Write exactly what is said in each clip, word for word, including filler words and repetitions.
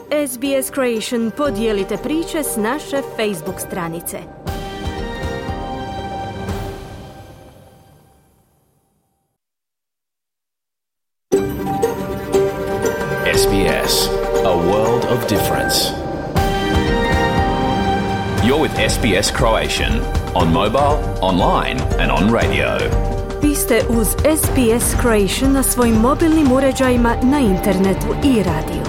S B S Creation podijelite priče s naše Facebook stranice. S B S, a world of difference. You're with S B S Croatian on mobile, online and on radio. Vi ste uz S B S Croatian na svojim mobilnim uređajima, na internetu i radiju.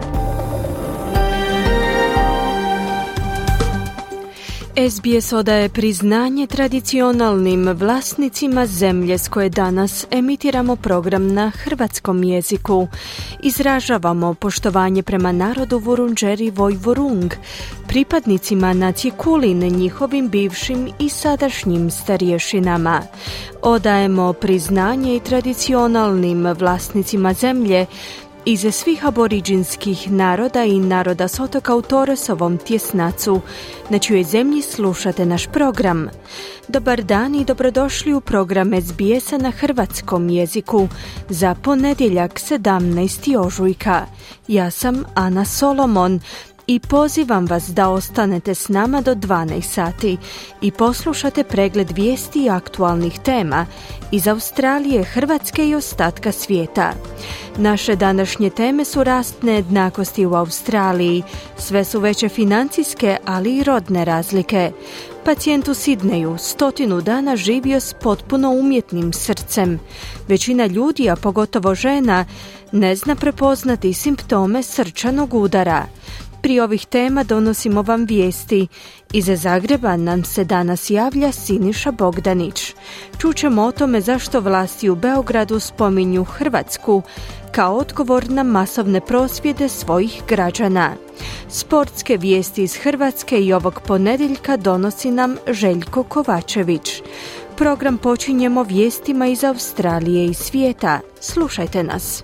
S B S odaje priznanje tradicionalnim vlasnicima zemlje s koje danas emitiramo program na hrvatskom jeziku. Izražavamo poštovanje prema narodu Vurundjeri Vojvorung, pripadnicima nacije Kulin, njihovim bivšim i sadašnjim starješinama. Odajemo priznanje i tradicionalnim vlasnicima zemlje iz svih aboriđinskih naroda i naroda s otoka u Torresovom tjesnacu, na čijoj zemlji slušate naš program. Dobar dan i dobrodošli u program S B S-a na hrvatskom jeziku za ponedjeljak sedamnaesti ožujka. Ja sam Ana Solomon i pozivam vas da ostanete s nama do dvanaest sati i poslušate pregled vijesti i aktualnih tema iz Australije, Hrvatske i ostatka svijeta. Naše današnje teme su rast nejednakosti u Australiji, sve su veće financijske, ali i rodne razlike. Pacijent u Sidneju stotinu dana živio s potpuno umjetnim srcem. Većina ljudi, a pogotovo žena, ne zna prepoznati simptome srčanog udara. Prije ovih tema donosimo vam vijesti. Iz Zagreba nam se danas javlja Siniša Bogdanić. Čućemo o tome zašto vlasti u Beogradu spominju Hrvatsku kao odgovor na masovne prosvjede svojih građana. Sportske vijesti iz Hrvatske i ovog ponedjeljka donosi nam Željko Kovačević. Program počinjemo vijestima iz Australije i svijeta. Slušajte nas.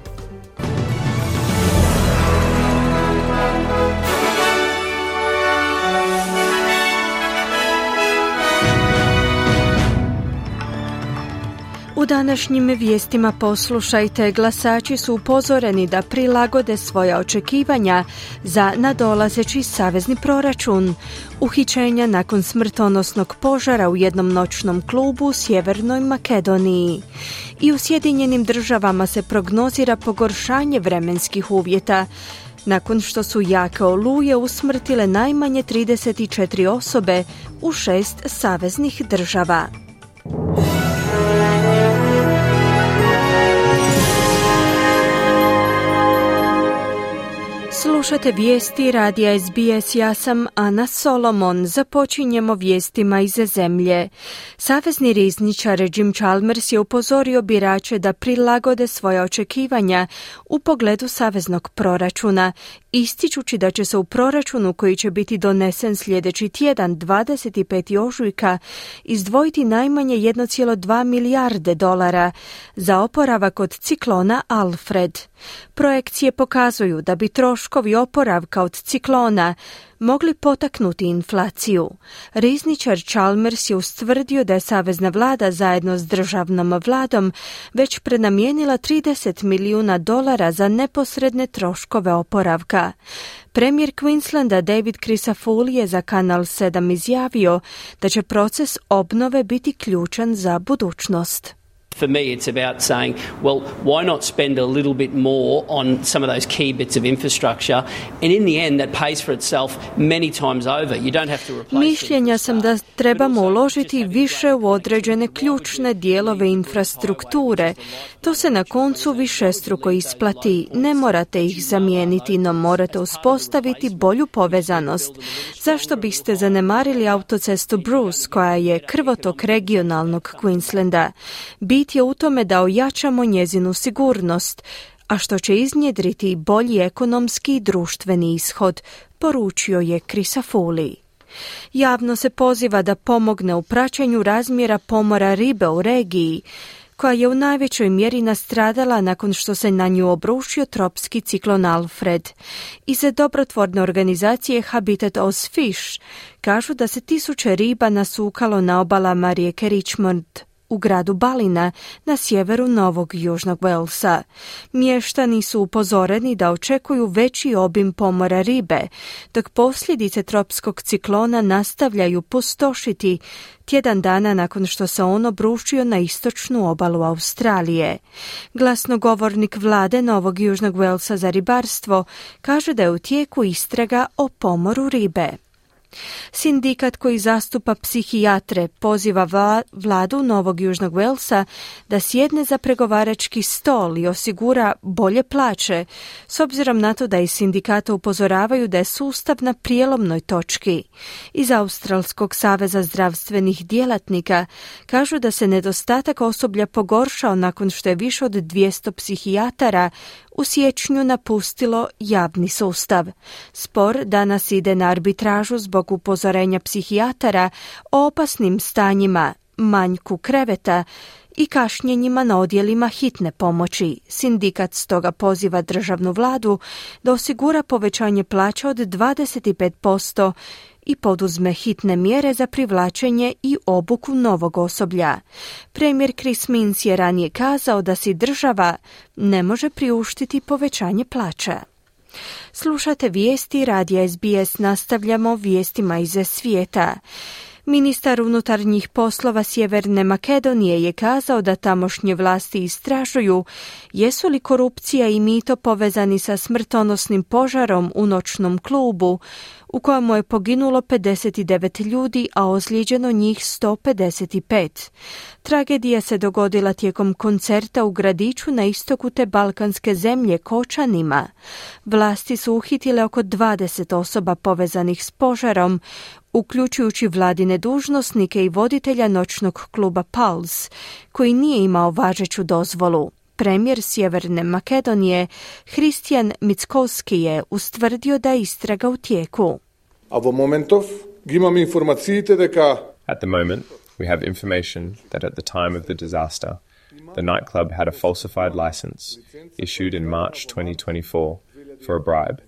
U današnjim vijestima poslušajte, glasači su upozoreni da prilagode svoja očekivanja za nadolazeći savezni proračun. Uhićenja nakon smrtonosnog požara u jednom noćnom klubu u Sjevernoj Makedoniji. I u Sjedinjenim Državama se prognozira pogoršanje vremenskih uvjeta, nakon što su jake oluje usmrtile najmanje trideset četiri osobe u šest saveznih država. Slušate vijesti radija S B S, ja sam Ana Solomon. Započinjemo vijestima iz zemlje. Savezni rizničar Jim Chalmers je upozorio birače da prilagode svoja očekivanja u pogledu saveznog proračuna, ističući da će se u proračunu koji će biti donesen sljedeći tjedan, dvadeset petog ožujka, izdvojiti najmanje jedan zarez dva milijarde dolara za oporavak od ciklona Alfred. Projekcije pokazuju da bi troškovi oporavka od ciklona mogli potaknuti inflaciju. Rizničar Chalmers je ustvrdio da je savezna vlada zajedno s državnom vladom već prenamijenila trideset milijuna dolara za neposredne troškove oporavka. Premijer Queenslanda David Crisafulli je za Kanal sedam izjavio da će proces obnove biti ključan za budućnost. For me, it's about saying, well, why not spend a little bit more on some of those key bits of infrastructure, and in the end that pays for itself many times over. You don't have to replace. Mišljenja sam da trebamo uložiti više u određene ključne dijelove infrastrukture. To se na koncu višestruko isplati. Ne morate ih zamijeniti, no morate uspostaviti bolju povezanost. Zašto biste zanemarili autocestu Bruce, koja je krvotok regionalnog Queenslanda? Bit je u tome da ojačamo njezinu sigurnost, a što će iznjedriti bolji ekonomski i društveni ishod, poručio je Crisafulli. Javno se poziva da pomogne u praćenju razmjera pomora ribe u regiji, koja je u najvećoj mjeri nastradala nakon što se na nju obrušio tropski ciklon Alfred. Iz dobrotvorne organizacije Habitat Oz Fish kažu da se tisuće riba nasukalo na obalama rijeke Richmond u gradu Balina na sjeveru Novog Južnog Walesa. Mještani su upozoreni da očekuju veći obim pomora ribe, dok posljedice tropskog ciklona nastavljaju pustošiti tjedan dana nakon što se on obrušio na istočnu obalu Australije. Glasnogovornik vlade Novog Južnog Walesa za ribarstvo kaže da je u tijeku istraga o pomoru ribe. Sindikat koji zastupa psihijatre poziva vla, vladu Novog Južnog Walesa da sjedne za pregovarački stol i osigura bolje plaće, s obzirom na to da iz sindikata upozoravaju da je sustav na prijelomnoj točki. Iz Australskog saveza zdravstvenih djelatnika kažu da se nedostatak osoblja pogoršao nakon što je više od dvjesto psihijatara u siječnju napustilo javni sustav. Spor danas ide na arbitražu zbog upozorenja psihijatara o opasnim stanjima, manjku kreveta i kašnjenjima na odjelima hitne pomoći. Sindikat stoga poziva državnu vladu da osigura povećanje plaća od dvadeset pet posto i poduzme hitne mjere za privlačenje i obuku novog osoblja. Premijer Chris Minns je ranije kazao da si država ne može priuštiti povećanje plaća. Slušate vijesti radija S B S, nastavljamo vijestima iz svijeta. Ministar unutarnjih poslova Sjeverne Makedonije je kazao da tamošnje vlasti istražuju jesu li korupcija i mito povezani sa smrtonosnim požarom u noćnom klubu u kojemu je poginulo pedeset devet ljudi, a ozlijeđeno njih sto pedeset pet. Tragedija se dogodila tijekom koncerta u gradiću na istoku te balkanske zemlje Kočanima. Vlasti su uhitile oko dvadeset osoba povezanih s požarom, uključujući vladine dužnosnike i voditelja noćnog kluba Pulse, koji nije imao važeću dozvolu. Premijer Sjeverne Makedonije Hristijan Mickoski je ustvrdio da je istraga u tijeku. A во моментов ги имаме информациите дека At the moment, we have information that at the time of the disaster, the nightclub had a falsified license issued in March twenty twenty-four for a bribe.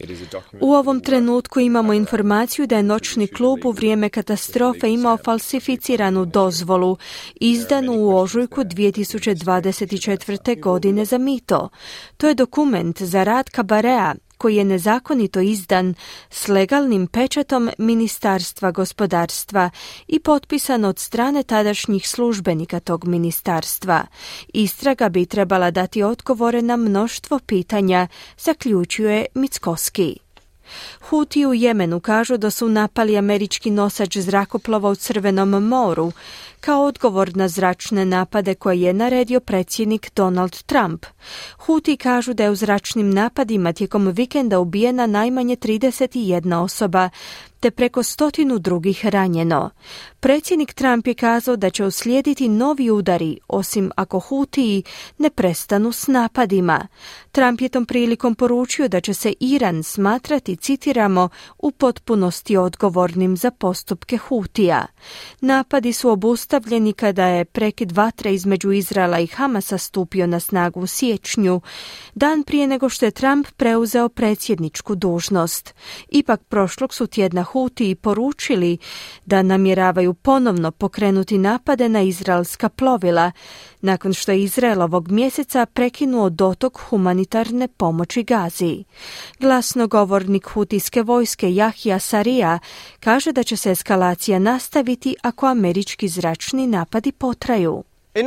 U ovom trenutku imamo informaciju da je noćni klub u vrijeme katastrofe imao falsificiranu dozvolu, izdanu u ožujku dvije tisuće dvadeset četvrte. godine za mito. To je dokument za rad kabarea koji je nezakonito izdan s legalnim pečatom Ministarstva gospodarstva i potpisan od strane tadašnjih službenika tog ministarstva. Istraga bi trebala dati odgovore na mnoštvo pitanja, zaključuje Mickoski. Huti u Jemenu kažu da su napali američki nosač zrakoplova u Crvenom moru kao odgovor na zračne napade koje je naredio predsjednik Donald Trump. Huti kažu da je u zračnim napadima tijekom vikenda ubijena najmanje trideset jedna osoba, te preko stotinu drugih ranjeno. Predsjednik Trump je kazao da će uslijediti novi udari, osim ako Hutiji ne prestanu s napadima. Trump je tom prilikom poručio da će se Iran smatrati, citiramo, u potpunosti odgovornim za postupke Hutija. Napadi su obustavljeni kada je prekid vatre između Izraela i Hamasa stupio na snagu u siječnju, dan prije nego što je Trump preuzeo predsjedničku dužnost. Ipak prošlog su tjedna Hutiji poručili da namjeravaju ponovno pokrenuti napade na izraelska plovila, nakon što je Izrael ovog mjeseca prekinuo dotok humanitarne pomoći Gazi. Glasnogovornik hutijske vojske Jahja Sarija kaže da će se eskalacija nastaviti ako američki zračni napadi potraju.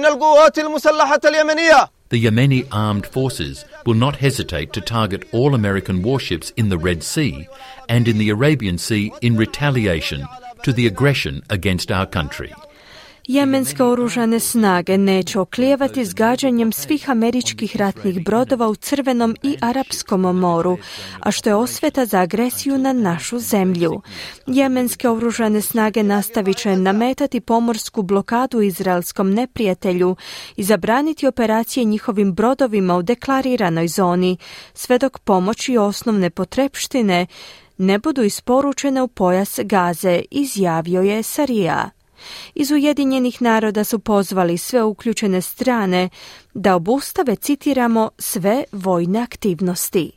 The Yemeni armed forces will not hesitate to target all American warships in the Red Sea and in the Arabian Sea in retaliation to the aggression against our country. Jemenske oružane snage neće oklijevati s gađanjem svih američkih ratnih brodova u Crvenom i Arapskom moru, a što je osveta za agresiju na našu zemlju. Jemenske oružane snage nastavit će nametati pomorsku blokadu izraelskom neprijatelju i zabraniti operacije njihovim brodovima u deklariranoj zoni, sve dok pomoć i osnovne potrepštine ne budu isporučene u pojas Gaze, izjavio je Sarija. Iz Ujedinjenih naroda su pozvali sve uključene strane da obustave, citiramo, sve vojne aktivnosti.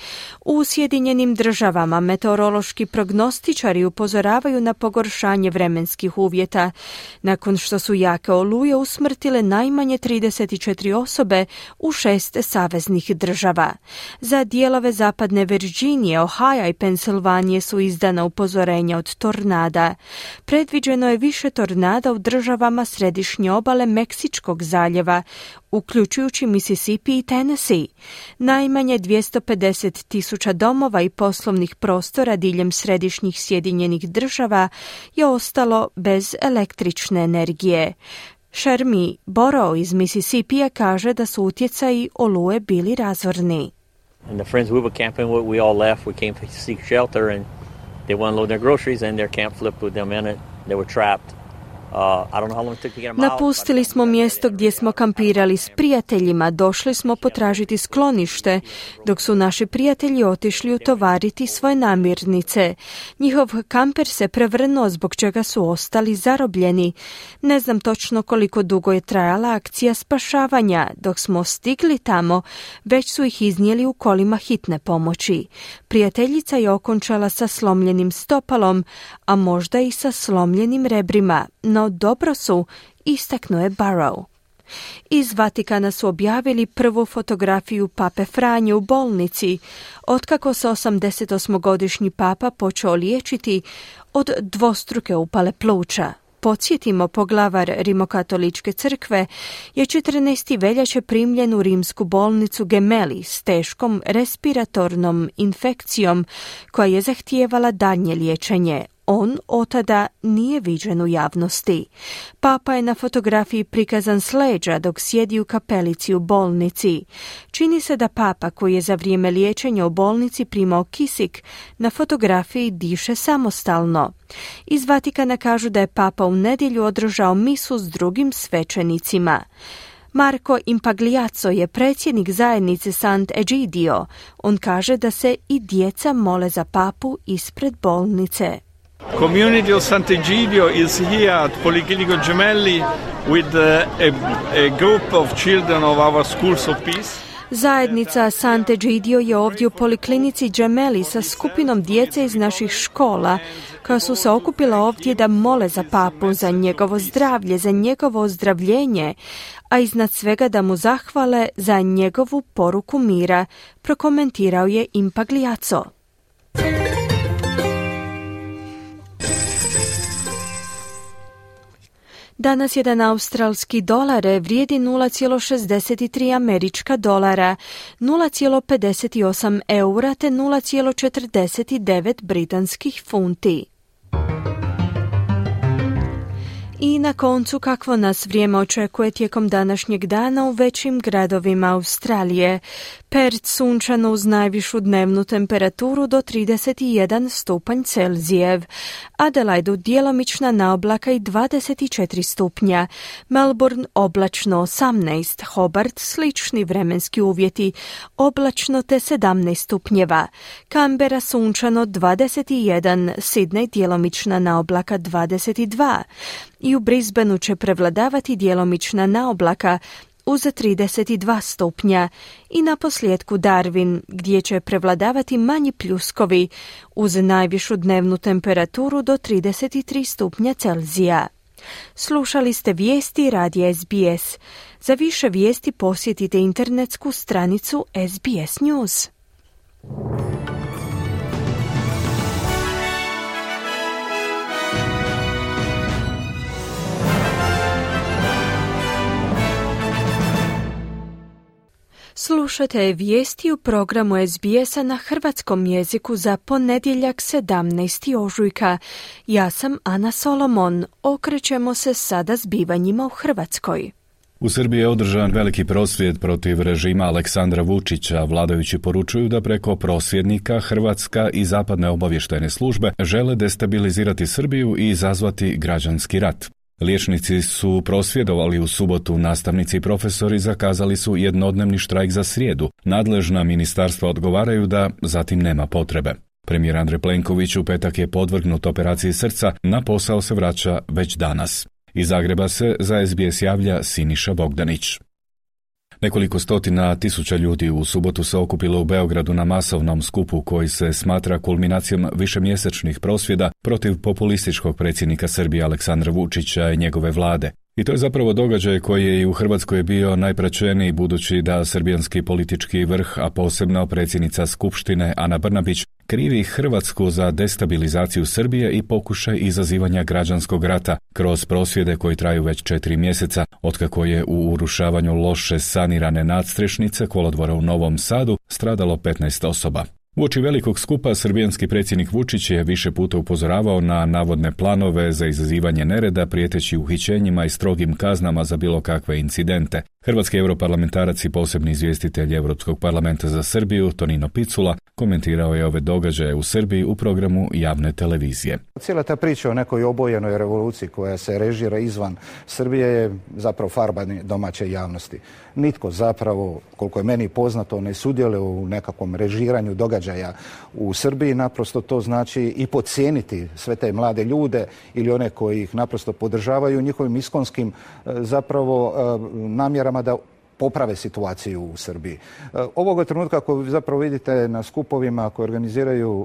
U Sjedinjenim državama meteorološki prognostičari upozoravaju na pogoršanje vremenskih uvjeta, nakon što su jake oluje usmrtile najmanje trideset četiri osobe u šest saveznih država. Za dijelove zapadne Virginije, Ohaja i Pensilvanije su izdana upozorenja od tornada. Predviđeno je više tornada u državama središnje obale Meksičkog zaljeva, uključujući Mississippi i Tennessee. Najmanje dvjesto pedeset tisuća domova i poslovnih prostora diljem središnjih Sjedinjenih država je ostalo bez električne energije. Shermi Borough iz Mississippija kaže da su utjecaji oluje bili razorni. And the friends we were camping with, we all left. We came to seek shelter, and they went to load their groceries, and their camp flipped with them in it. They were trapped. Uh, I don't know how long it took to get them out. Napustili smo mjesto gdje smo kampirali s prijateljima, došli smo potražiti sklonište, dok su naši prijatelji otišli utovariti svoje namirnice. Njihov kamper se prevrnuo, zbog čega su ostali zarobljeni. Ne znam točno koliko dugo je trajala akcija spašavanja. Dok smo stigli tamo, već su ih iznijeli u kolima hitne pomoći. Prijateljica je okončala sa slomljenim stopalom, a možda i sa slomljenim rebrima, no dobro su, istaknuo je Barrow. Iz Vatikana su objavili prvu fotografiju pape Franje u bolnici, otkako se osamdesetosmogodišnji papa počeo liječiti od dvostruke upale pluća. Podsjetimo, poglavar Rimokatoličke crkve je četrnaestog veljače primljen u rimsku bolnicu Gemelli s teškom respiratornom infekcijom koja je zahtijevala daljnje liječenje. On otada nije viđen u javnosti. Papa je na fotografiji prikazan s leđa dok sjedi u kapelici u bolnici. Čini se da papa, koji je za vrijeme liječenja u bolnici primao kisik, na fotografiji diše samostalno. Iz Vatikana kažu da je papa u nedjelju održao misu s drugim svećenicima. Marco Impagliazzo je predsjednik zajednice Sant'Egidio. On kaže da se i djeca mole za papu ispred bolnice. Community of Sant'Egidio is here at Policlinico Gemelli with a, a group of children of our schools of peace. Zajednica Sant'Egidio je ovdje u Poliklinici Gemelli sa skupinom djece iz naših škola koja su se okupila ovdje da mole za papu, za njegovo zdravlje, za njegovo ozdravljenje, a iznad svega da mu zahvale za njegovu poruku mira, prokomentirao je Impagliazzo. Danas jedan australski dolar vrijedi nula zarez šezdeset tri američka dolara, nula zarez pedeset osam eura te nula zarez četrdeset devet britanskih funti. I na koncu, kakvo nas vrijeme očekuje tijekom današnjeg dana u većim gradovima Australije. Perth sunčano uz najvišu dnevnu temperaturu do trideset jedan stupanj Celzijev. Adelaide djelomična naoblaka i dvadeset četiri stupnja. Melbourne oblačno osamnaest. Hobart slični vremenski uvjeti, oblačno te sedamnaest stupnjeva. Canberra sunčano dvadeset jedan. Sydney djelomična naoblaka dvadeset dva. I u Brisbaneu će prevladavati djelomična naoblaka uz trideset dva stupnja i na posljedku Darwin, gdje će prevladavati manji pljuskovi uz najvišu dnevnu temperaturu do trideset tri stupnja Celzija. Slušali ste vijesti radija S B S. Za više vijesti posjetite internetsku stranicu S B S News. Slušate vijesti u programu S B S-a na hrvatskom jeziku za ponedjeljak sedamnaestog ožujka. Ja sam Ana Solomon. Okrećemo se sada zbivanjima u Hrvatskoj. U Srbiji je održan veliki prosvjed protiv režima Aleksandra Vučića. Vladajući poručuju da preko prosvjednika Hrvatska i zapadne obavještajne službe žele destabilizirati Srbiju i izazvati građanski rat. Liječnici su prosvjedovali u subotu, nastavnici i profesori zakazali su jednodnevni štrajk za srijedu. Nadležna ministarstva odgovaraju da zatim nema potrebe. Premijer Andrej Plenković u petak je podvrgnut operaciji srca, na posao se vraća već danas. Iz Zagreba se za S B S javlja Siniša Bogdanić. Nekoliko stotina tisuća ljudi u subotu se okupilo u Beogradu na masovnom skupu koji se smatra kulminacijom višemjesečnih prosvjeda protiv populističkog predsjednika Srbije Aleksandra Vučića i njegove vlade. I to je zapravo događaj koji je i u Hrvatskoj bio najpraćeniji budući da srbijanski politički vrh, a posebno predsjednica Skupštine Ana Brnabić, krivi Hrvatsku za destabilizaciju Srbije i pokušaj izazivanja građanskog rata kroz prosvjede koji traju već četiri mjeseca, otkako je u urušavanju loše sanirane nadstrešnice kolodvora u Novom Sadu stradalo petnaest osoba. Uoči velikog skupa srbijanski predsjednik Vučić je više puta upozoravao na navodne planove za izazivanje nereda, prijeteći uhićenjima i strogim kaznama za bilo kakve incidente. Hrvatski europarlamentarac i posebni izvjestitelj Europskog parlamenta za Srbiju, Tonino Picula, komentirao je ove događaje u Srbiji u programu javne televizije. Cijela ta priča o nekoj obojenoj revoluciji koja se režira izvan Srbije je zapravo farbanje domaće javnosti. Nitko zapravo, koliko je meni poznato, ne sudjeluje u nekakvom režiranju događaja u Srbiji. Naprosto to znači i podcijeniti sve te mlade ljude ili one koji ih naprosto podržavaju njihovim iskonskim zapravo namjerama da poprave situaciju u Srbiji. Ovoga trenutka, ako zapravo vidite na skupovima koje organiziraju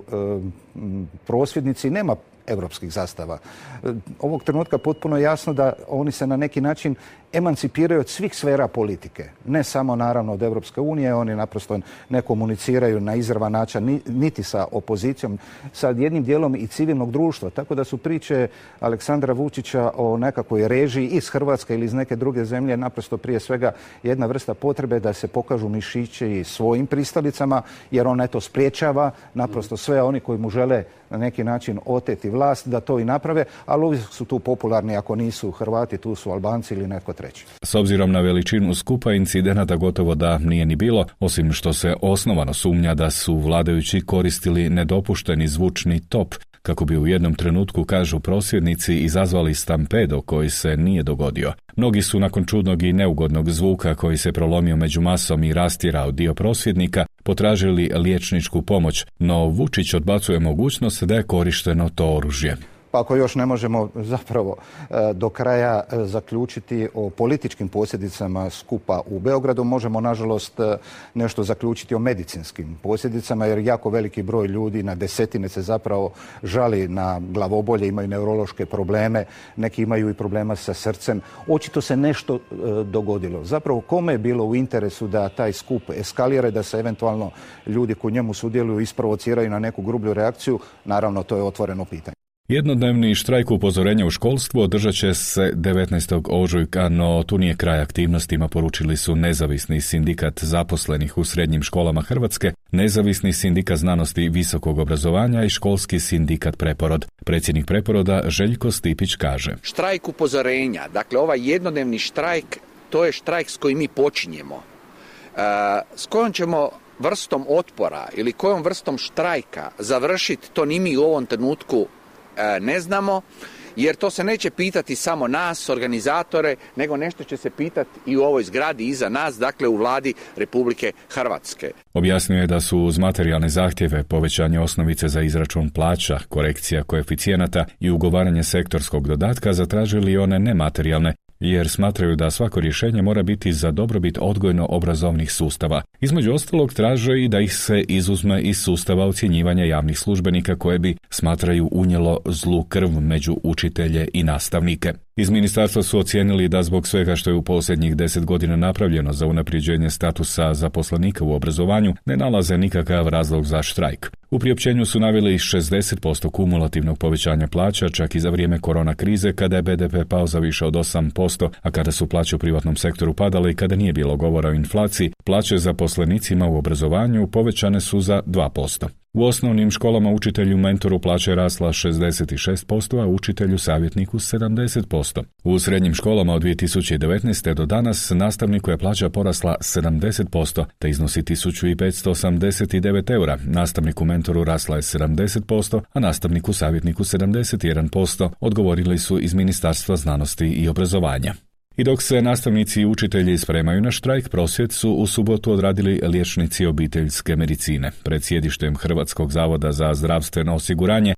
prosvjednici, nema europskih zastava. Ovog trenutka potpuno jasno da oni se na neki način emancipiraju od svih sfera politike. Ne samo naravno od Europske unije, oni naprosto ne komuniciraju na izravan način niti sa opozicijom, sa jednim dijelom i civilnog društva. Tako da su priče Aleksandra Vučića o nekakvoj režiji iz Hrvatske ili iz neke druge zemlje naprosto prije svega jedna vrsta potrebe da se pokažu mišići svojim pristalicama, jer on eto spriječava naprosto sve oni koji mu žele na neki način oteti vlast da to i naprave, ali uvijek su tu popularni, ako nisu Hrvati, tu su Albanci ili netko treći. S obzirom na veličinu skupa, incidenata gotovo da nije ni bilo, osim što se osnovano sumnja da su vladajući koristili nedopušteni zvučni top, kako bi u jednom trenutku, kažu prosvjednici, izazvali stampedo koji se nije dogodio. Mnogi su nakon čudnog i neugodnog zvuka koji se prolomio među masom i rastjerao dio prosvjednika potražili liječničku pomoć, no Vučić odbacuje mogućnost da je korišteno to oružje. Pa ako još ne možemo zapravo do kraja zaključiti o političkim posljedicama skupa u Beogradu, možemo nažalost nešto zaključiti o medicinskim posljedicama, jer jako veliki broj ljudi, na desetine, se zapravo žali na glavobolje, imaju neurološke probleme, neki imaju i problema sa srcem. Očito se nešto dogodilo. Zapravo kome je bilo u interesu da taj skup eskalira, da se eventualno ljudi koji njemu sudjeluju isprovociraju na neku grublju reakciju? Naravno, to je otvoreno pitanje. Jednodnevni štrajk upozorenja u školstvu održat će se devetnaestog ožujka, no tu nije kraj aktivnostima, poručili su Nezavisni sindikat zaposlenih u srednjim školama Hrvatske, Nezavisni sindikat znanosti i visokog obrazovanja i Školski sindikat Preporod. Predsjednik Preporoda Željko Stipić kaže: Štrajk upozorenja, dakle ovaj jednodnevni štrajk, to je štrajk s kojim mi počinjemo. E, s kojom ćemo vrstom otpora ili kojom vrstom štrajka završiti, to ni mi u ovom trenutku ne znamo, jer to se neće pitati samo nas, organizatore, nego nešto će se pitati i u ovoj zgradi iza nas, dakle u vladi Republike Hrvatske. Objasnio je da su uz materijalne zahtjeve, povećanje osnovice za izračun plaća, korekcija koeficijenata i ugovaranje sektorskog dodatka zatražili one nematerijalne, jer smatraju da svako rješenje mora biti za dobrobit odgojno-obrazovnih sustava. Između ostalog traže i da ih se izuzme iz sustava ocjenjivanja javnih službenika koje bi, smatraju, unijelo zlu krv među učitelje i nastavnike. Iz ministarstva su ocijenili da zbog svega što je u posljednjih deset godina napravljeno za unapređenje statusa zaposlenika u obrazovanju ne nalaze nikakav razlog za štrajk. U priopćenju su naveli šezdeset posto kumulativnog povećanja plaća čak i za vrijeme korona krize, kada je be de pe pao za više od osam posto, a kada su plaće u privatnom sektoru padale i kada nije bilo govora o inflaciji, plaće zaposlenicima u obrazovanju povećane su za dva posto. U osnovnim školama učitelju mentoru plaća je rasla šezdeset šest posto, a učitelju savjetniku sedamdeset posto. U srednjim školama od dvije tisuće devetnaeste. do danas nastavniku je plaća porasla sedamdeset posto, te iznosi tisuću petsto osamdeset devet eura. Nastavniku mentoru rasla je sedamdeset posto, a nastavniku savjetniku sedamdeset jedan posto, odgovorili su iz Ministarstva znanosti i obrazovanja. I dok se nastavnici i učitelji spremaju na štrajk, prosvjed su u subotu odradili liječnici obiteljske medicine. Pred sjedištem Hrvatskog zavoda za zdravstveno osiguranje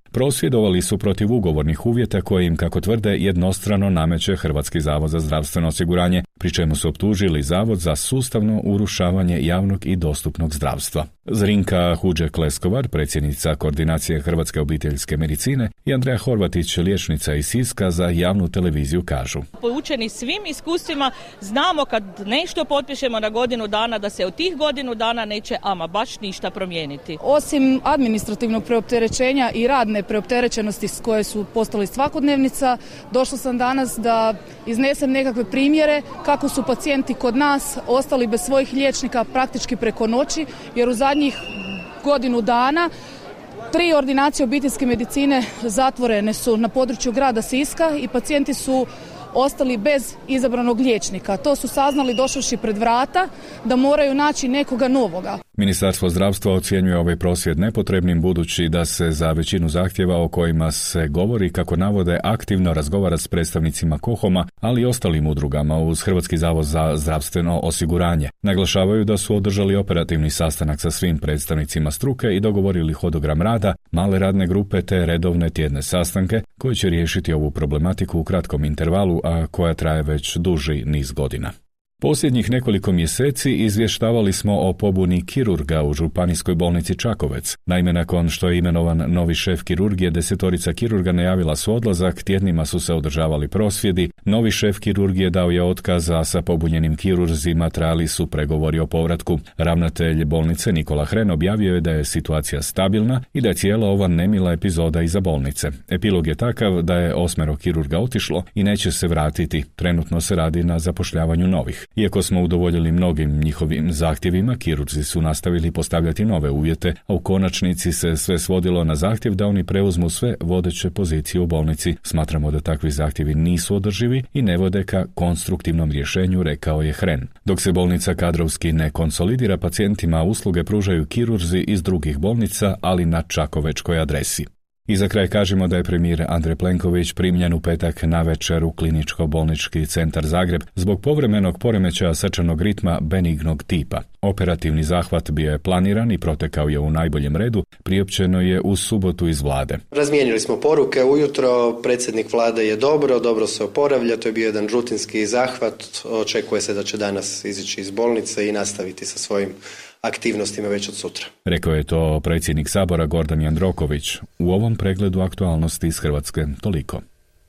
Prosvjedovali su protiv ugovornih uvjeta koje im, kako tvrde, jednostrano nameće Hrvatski zavod za zdravstveno osiguranje, pri čemu su optužili Zavod za sustavno urušavanje javnog i dostupnog zdravstva. Zrinka Huđek-Leskovar, predsjednica Koordinacije Hrvatske obiteljske medicine, i Andreja Horvatić, liječnica iz Siska, za javnu televiziju kažu: Poučeni svim iskustvima, znamo kad nešto potpišemo na godinu dana da se od tih godinu dana neće ama baš ništa promijeniti. Osim administrativnog preopterećenja i radne preopterećenosti s koje su postali svakodnevnica, došla sam danas da iznesem nekakve primjere kako su pacijenti kod nas ostali bez svojih liječnika praktički preko noći, jer u zadnjih godinu dana tri ordinacije obiteljske medicine zatvorene su na području grada Siska i pacijenti su ostali bez izabranog liječnika. To su saznali došavši pred vrata da moraju naći nekoga novoga. Ministarstvo zdravstva ocjenjuje ovaj prosvjed nepotrebnim, budući da se za većinu zahtjeva o kojima se govori, kako navode, aktivno razgovara s predstavnicima KOHOM-a, ali i ostalim udrugama uz Hrvatski zavod za zdravstveno osiguranje. Naglašavaju da su održali operativni sastanak sa svim predstavnicima struke i dogovorili hodogram rada, male radne grupe te redovne tjedne sastanke koji će riješiti ovu problematiku u kratkom intervalu, a koja traje već duži niz godina. Posljednjih nekoliko mjeseci izvještavali smo o pobuni kirurga u Županijskoj bolnici Čakovec. Naime, nakon što je imenovan novi šef kirurgije, desetorica kirurga najavila su odlazak, tjednima su se održavali prosvjedi, novi šef kirurgije dao je otkaz, a sa pobunjenim kirurzima trajali su pregovori o povratku. Ravnatelj bolnice Nikola Hren objavio je da je situacija stabilna i da je cijela ova nemila epizoda iza bolnice. Epilog je takav da je osmero kirurga otišlo i neće se vratiti. Trenutno se radi na zapošljavanju novih. Iako smo udovoljili mnogim njihovim zahtjevima, kirurzi su nastavili postavljati nove uvjete, a u konačnici se sve svodilo na zahtjev da oni preuzmu sve vodeće pozicije u bolnici. Smatramo da takvi zahtjevi nisu održivi i ne vode ka konstruktivnom rješenju, rekao je Hren. Dok se bolnica kadrovski ne konsolidira, pacijentima usluge pružaju kirurzi iz drugih bolnica, ali na čakovečkoj adresi. I za kraj kažemo da je premijer Andrej Plenković primljen u petak navečer u Kliničko-bolnički centar Zagreb zbog povremenog poremećaja srčanog ritma benignog tipa. Operativni zahvat bio je planiran i protekao je u najboljem redu, priopćeno je u subotu iz vlade. Razmijenili smo poruke ujutro, predsjednik vlade je dobro, dobro se oporavlja, to je bio jedan rutinski zahvat, očekuje se da će danas izići iz bolnice i nastaviti sa svojim aktivnostima već od sutra. Rekao je to predsjednik Sabora Gordan Jandroković. U ovom pregledu aktualnosti iz Hrvatske toliko.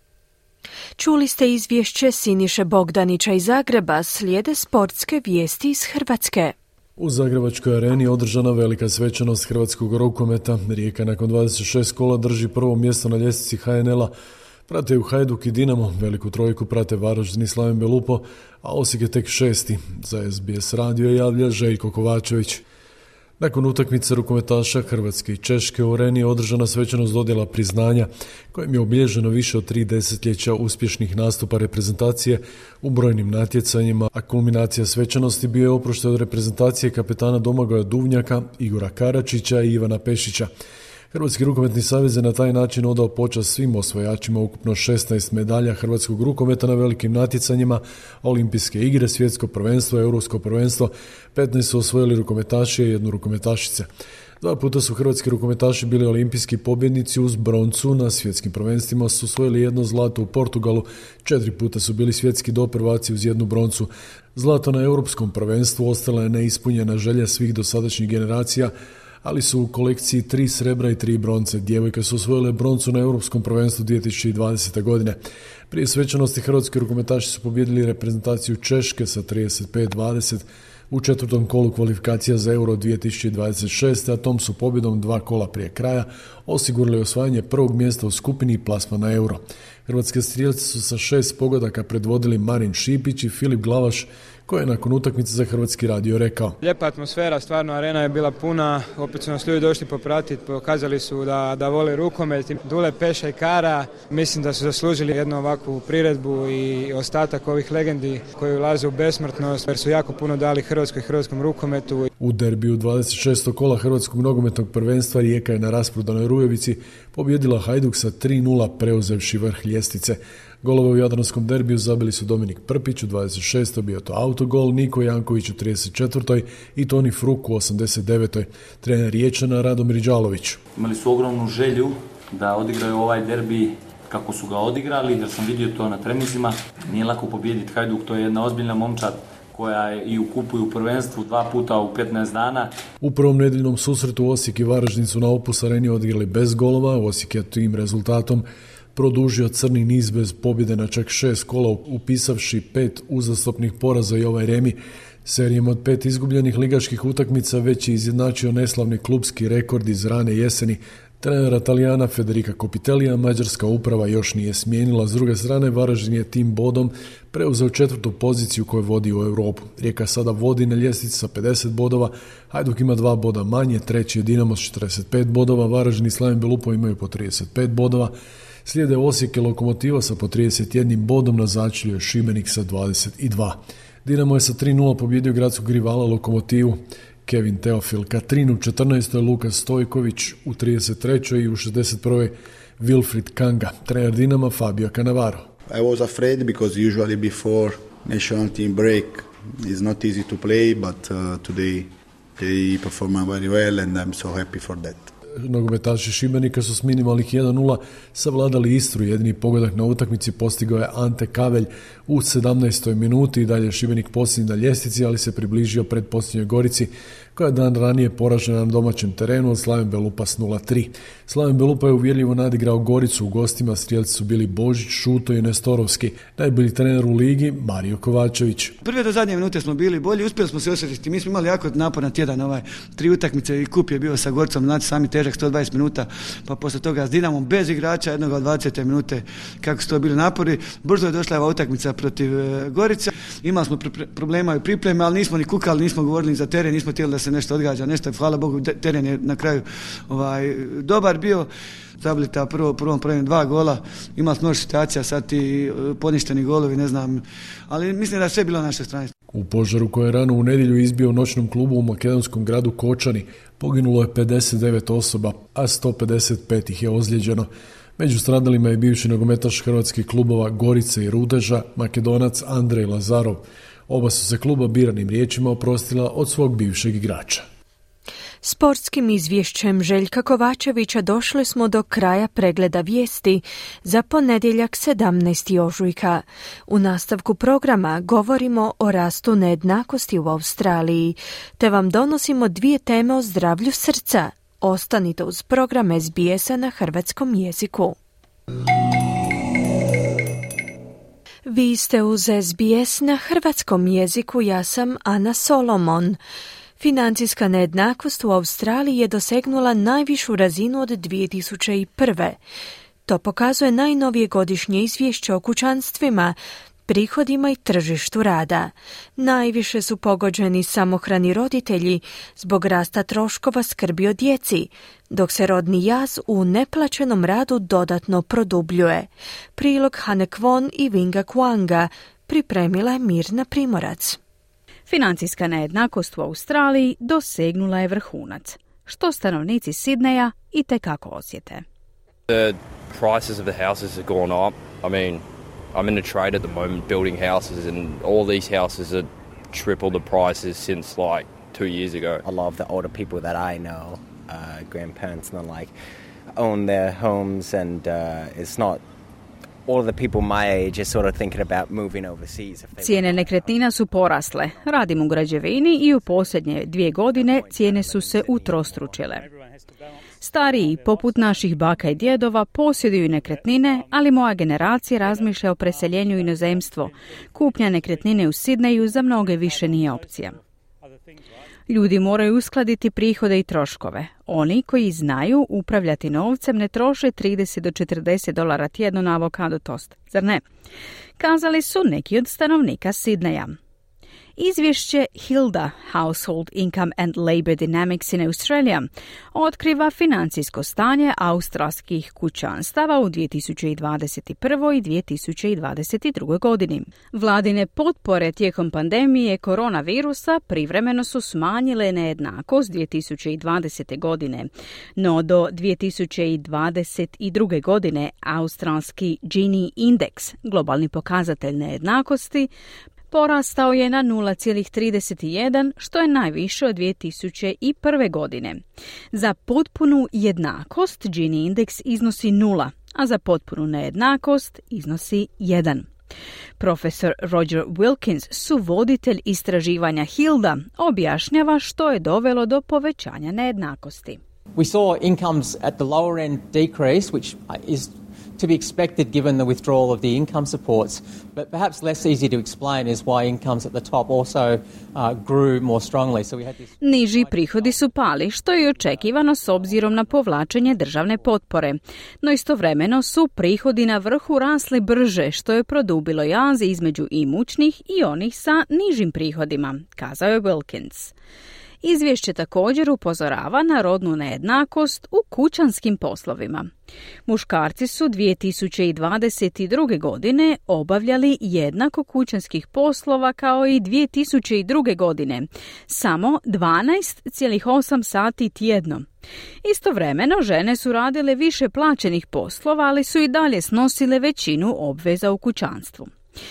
Čuli ste izvješće Siniše Bogdanića iz Zagreba, slijede sportske vijesti iz Hrvatske. U Zagrebačkoj areni održana velika svečanost hrvatskog rukometa. Rijeka nakon dvadeset šest kola drži prvo mjesto na ljestvici ha en el-a. Prate ju Hajduk i Dinamo, veliku trojku prate Varaždin i Slaven Belupo, a Osijek je tek šesti. Za es be es radio javlja Željko Kovačević. Nakon utakmice rukometaša Hrvatske i Češke u areni je održana svečanost dodjela priznanja, kojim je obilježeno više od tri desetljeća uspješnih nastupa reprezentacije u brojnim natjecanjima, a kulminacija svečanosti bio je oproštaj od reprezentacije kapetana Domagoja Duvnjaka, Igora Karačića i Ivana Pešića. Hrvatski rukometni savez je na taj način odao počast svim osvajačima ukupno šesnaest medalja hrvatskog rukometa na velikim natjecanjima, olimpijske igre, svjetsko prvenstvo, europsko prvenstvo, petnaest su osvojili rukometaši i jednu rukometašice. Dva puta su hrvatski rukometaši bili olimpijski pobjednici uz broncu, na svjetskim prvenstvima su osvojili jedno zlato u Portugalu, četiri puta su bili svjetski doprvaci uz jednu broncu. Zlato na europskom prvenstvu ostala je neispunjena želja svih dosadašnjih generacija, ali su u kolekciji tri srebra i tri bronce. Djevojke su osvojile broncu na europskom prvenstvu dvije tisuće dvadesete. godine. Prije svečanosti hrvatski rukometaši su pobijedili reprezentaciju Češke sa trideset pet dvadeset u četvrtom kolu kvalifikacija za Euro dvije tisuće dvadeset šeste. a tom su pobjedom dva kola prije kraja osigurali osvajanje prvog mjesta u skupini i plasma na Euro. Hrvatske strijelci su sa šest pogodaka predvodili Marin Šipić i Filip Glavaš, koji je nakon utakmice za Hrvatski radio rekao: Lijepa atmosfera, stvarno arena je bila puna, opet su nas ljudi došli popratiti, pokazali su da, da vole rukomet, Dule, Peša i Kara, mislim da su zaslužili jednu ovakvu priredbu i ostatak ovih legendi koji ulaze u besmrtnost, jer su jako puno dali Hrvatskoj i hrvatskom rukometu. U derbiju dvadeset šestog kola Hrvatskog nogometnog prvenstva Rijeka je na rasprodanoj Rujevici pobjedila Hajduk sa tri nula, preuzevši vrh ljestvice. Golove u jadranskom derbiju zabili su Dominik Prpić u dvadeset šestoj, bio to autogol, Niko Janković u trideset četvrtoj i Toni Fruk u osamdeset devetoj. Trener Riječana Radomir Đalović. Imali su ogromnu želju da odigraju ovaj derbi kako su ga odigrali, jer sam vidio to na treninzima. Nije lako pobijediti Hajduk, to je jedna ozbiljna momčad koja je i u kupu i u prvenstvu dva puta u petnaest dana. U prvom nedeljnom susretu Osijek i Varaždin su na Opus Areni odigrali bez golova. Osijek je tim rezultatom produžio crni niz bez pobjede na čak šest kola, upisavši pet uzastopnih poraza i ovaj remi. Serijem od pet izgubljenih ligaških utakmica već je izjednačio neslavni klubski rekord iz rane jeseni. Trenera Talijana Federica Copitellija mađarska uprava još nije smijenila. S druge strane, Varaždin je tim bodom preuzeo četvrtu poziciju koju vodi u Europu. Rijeka sada vodi na ljestvici sa pedeset bodova, Hajduk ima dva boda manje, treći je Dinamo s četrdeset pet bodova, Varaždin i Slaven Belupo imaju po trideset pet bodova, slijede Osijek i Lokomotiva sa po trideset jedan bodom, na začelju je Šibenik sa dvadeset dva. Dinamo je sa tri nula pobjedio gradskog rivala Lokomotivu. Kevin Teofil Katrin u četrnaestoj, Lukas Stojković u trideset trećoj i u šezdeset prvoj Wilfried Kanga. Trener Dinama Fabio Cannavaro. I was afraid because usually before national team break it's not easy to play, but uh, today they perform very well and I'm so happy for that. Nogometaši Šibenika su s minimalnih jedan nula savladali Istru. Jedini pogodak na utakmici postigao je Ante Kavelj u sedamnaestoj minuti i dalje Šibenik posljednji na ljestvici, ali se približio pred posljednjoj Gorici koja je dan ranije poražena na domaćem terenu od Slaven Belupa s nula tri. Slaven Belupa je uvjerljivo nadigrao Goricu. U gostima strijelci su bili Božić, Šuto i Nestorovski. Najbolji trener u ligi Mario Kovačević. Prve do zadnje minute smo bili bolji, uspjeli smo se osjetiti. Mi smo imali jako naporan tjedan, ovaj, tri utakmice i kup je bio sa Goricom, znači sami težak sto dvadeset minuta, pa poslije toga s Dinamom bez igrača jednog od dvadesete minute, kako su to bili napori. Brzo je došla ova utakmica protiv e, Gorice. Imali smo pr- problema i pripreme, ali nismo ni kukali, nismo govorili za teren, nismo htjeli da se nešto odgađa, nešto, hvala Bogu, teren je na kraju ovaj, dobar bio. Zabili ta prvo, prvom prvom dva gola, imali smo mnogo situacija, sad ti poništeni golovi, ne znam, ali mislim da je sve bilo na našoj strani. U požaru koji je rano u nedjelju izbio u noćnom klubu u makedonskom gradu Kočani poginulo je pedeset devet osoba, a sto pedeset pet ih je ozlijeđeno. Među stradalima je bivši nogometaš hrvatskih klubova Gorice i Rudeža, Makedonac Andrej Lazarov. Oba su se kluba biranim riječima oprostila od svog bivšeg igrača. Sportskim izvješćem Željka Kovačevića došli smo do kraja pregleda vijesti za ponedjeljak sedamnaestog ožujka. U nastavku programa govorimo o rastu nejednakosti u Australiji, te vam donosimo dvije teme o zdravlju srca. Ostanite uz program S B S-a na hrvatskom jeziku. Vi ste uz S B S na hrvatskom jeziku, ja sam Ana Solomon. Financijska nejednakost u Australiji je dosegnula najvišu razinu od dvije tisuće prve. To pokazuje najnovije godišnje izvješće o kućanstvima, prihodima i tržištu rada. Najviše su pogođeni samohrani roditelji zbog rasta troškova skrbi o djeci, dok se rodni jaz u neplaćenom radu dodatno produbljuje. Prilog Hane Kwon i Vinga Kwanga pripremila je Mirna Primorac. Financijska nejednakost u Australiji dosegnula je vrhunac, što stanovnici Sidneja i tekako osjete. The prices of the houses have gone up. I mean, I'm in a trade at the moment building houses and all these houses are triple the prices since like two years ago. A lot of the older people that I know, uh, grandparents and like own their homes and uh, it's not all the people my age is sort of thinking about moving overseas. Cijene nekretnina su porasle. Radim u građevini i u posljednje dvije godine cijene su se utrostručile. Stariji, poput naših baka i djedova, posjeduju nekretnine, ali moja generacija razmišlja o preseljenju u inozemstvo. Kupnja nekretnine u Sidneju za mnoge više nije opcija. Ljudi moraju uskladiti prihode i troškove. Oni koji znaju upravljati novcem ne troše trideset do četrdeset dolara tjedno na avokado tost, zar ne? Kazali su neki od stanovnika Sidneja. Izvješće Hilda Household Income and Labor Dynamics in Australia otkriva financijsko stanje australskih kućanstava u dvije tisuće dvadeset prvoj i dvije tisuće dvadeset drugoj godini. Vladine potpore tijekom pandemije koronavirusa privremeno su smanjile nejednakost dvije tisuće dvadesete godine, no do dvije tisuće dvadeset druge godine australski Gini indeks, globalni pokazatelj nejednakosti, porastao je na nula zarez trideset jedan, što je najviše od dvije tisuće prve. godine. Za potpunu jednakost Gini indeks iznosi nula, a za potpunu nejednakost iznosi jedan. Profesor Roger Wilkins, suvoditelj istraživanja Hilda, objašnjava što je dovelo do povećanja nejednakosti. We saw incomes at the lower end decrease, which is to be expected given the withdrawal of the income supports, but perhaps less easy to explain is why incomes at the top also uh, grew more strongly. So we had this... Niži prihodi su pali, što je očekivano s obzirom na povlačenje državne potpore. No istovremeno su prihodi na vrhu rasli brže, što je produbilo jaz između imućnih i onih sa nižim prihodima, kazao je Wilkins. Izvješće također upozorava na rodnu nejednakost u kućanskim poslovima. Muškarci su dvije tisuće dvadeset druge. godine obavljali jednako kućanskih poslova kao i dvije tisuće druge. godine, samo dvanaest zarez osam sati tjedno. Istovremeno žene su radile više plaćenih poslova, ali su i dalje snosile većinu obveza u kućanstvu.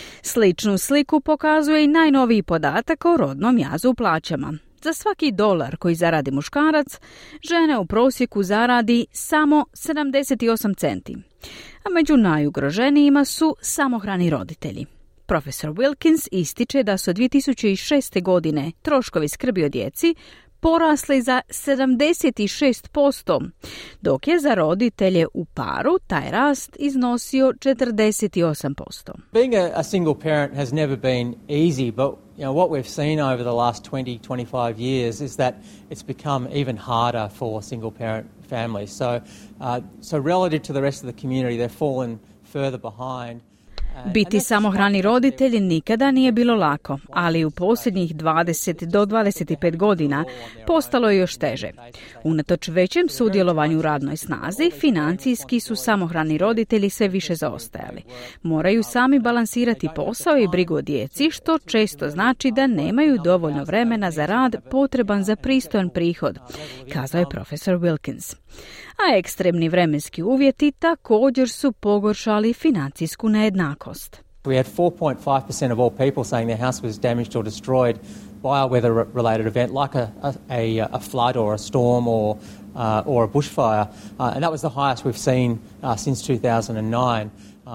Sličnu sliku pokazuje i najnoviji podatak o rodnom jazu u plaćama. Za svaki dolar koji zaradi muškarac, žena u prosjeku zaradi samo sedamdeset osam centi, a među najugroženijima su samohrani roditelji. Profesor Wilkins ističe da su dvije tisuće šeste. godine troškovi skrbi o djeci porasli za sedamdeset šest posto, dok je za roditelje u paru taj rast iznosio četrdeset osam posto. Being a, a single parent has never been easy, but you know what we've seen over the last twenty, twenty-five years is that it's become even harder for single parent families. So, uh, so relative to the rest of the community, they've fallen further behind. Biti samohrani roditelj nikada nije bilo lako, ali u posljednjih dvadeset do dvadeset pet godina postalo je još teže. Unatoč većem sudjelovanju u radnoj snazi, financijski su samohrani roditelji sve više zaostajali. Moraju sami balansirati posao i brigu o djeci, što često znači da nemaju dovoljno vremena za rad potreban za pristojan prihod, kazao je profesor Wilkins. A ekstremni vremenski uvjeti također su pogoršali financijsku nejednakost. We had four point five percent of all people saying their house was damaged or destroyed by a weather-related event like a, a, a flood or a storm or, uh, or a bushfire. Uh, and that was the highest we've seen uh, since two thousand nine.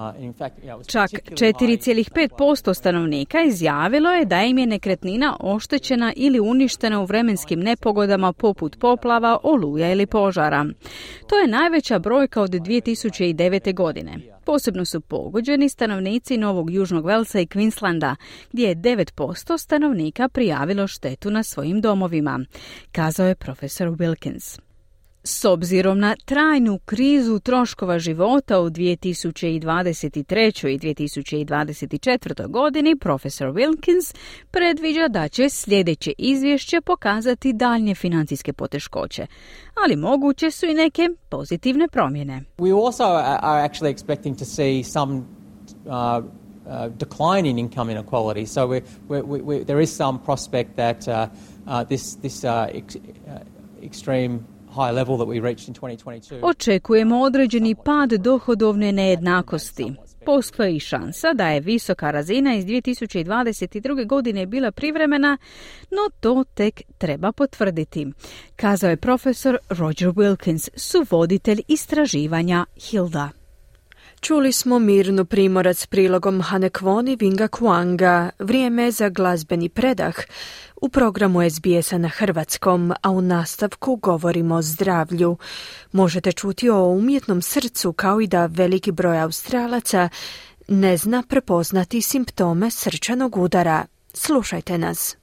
Čak četiri zarez pet posto stanovnika izjavilo je da im je nekretnina oštećena ili uništena u vremenskim nepogodama poput poplava, oluja ili požara. To je najveća brojka od dvije tisuće devete. godine. Posebno su pogođeni stanovnici Novog Južnog Velsa i Queenslanda, gdje je devet posto stanovnika prijavilo štetu na svojim domovima, kazao je profesor Wilkins. S obzirom na trajnu krizu troškova života u dvije tisuće dvadeset trećoj. i dvije tisuće dvadeset četvrtoj. godini, profesor Wilkins predviđa da će sljedeće izvješće pokazati daljnje financijske poteškoće, ali moguće su i neke pozitivne promjene. We also are actually expecting to see some uh, uh, decline in income inequality. So we, we, we, there is some prospect that uh, uh, this, this uh, ex, uh, extreme high level that we reached in twenty twenty-two. Očekujemo određeni pad dohodovne nejednakosti. Postoji šansa da je visoka razina iz dvije tisuće dvadeset druge. godine bila privremena, no to tek treba potvrditi, kazao je profesor Roger Wilkins, suvoditelj istraživanja Hilda. Čuli smo Mirnu Primorac prilogom Hanekwoni Vinga Kuanga, vrijeme za glazbeni predah u programu S B S-a na hrvatskom, a u nastavku govorimo o zdravlju. Možete čuti o umjetnom srcu, kao i da veliki broj Australaca ne zna prepoznati simptome srčanog udara. Slušajte nas.